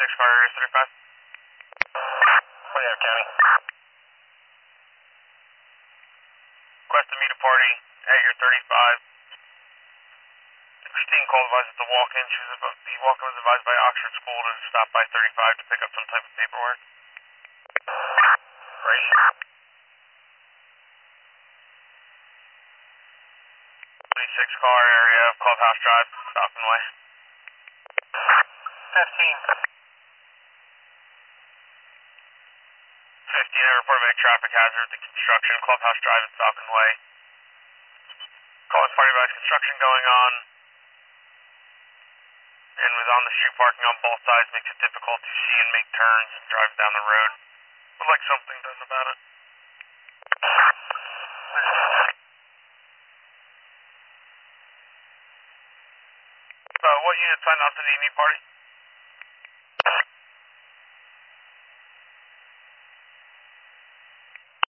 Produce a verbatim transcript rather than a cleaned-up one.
twenty-six car area thirty-five. twenty-eight County. Request to meet a party at your thirty-five. Christine called advised at the walk-in. She was about, the walk-in was advised by Oxford School to stop by thirty-five to pick up some type of paperwork. Right. twenty-six car area, Clubhouse Drive, Falcon Way. fifteen. fifteen, I reported a traffic hazard at the construction, Clubhouse Drive at Falcon Way. Call this party about construction going on and was on the street parking on both sides, makes it difficult to see and make turns and drive down the road. Would like something done about it. Uh, what unit signed on to the E M E party?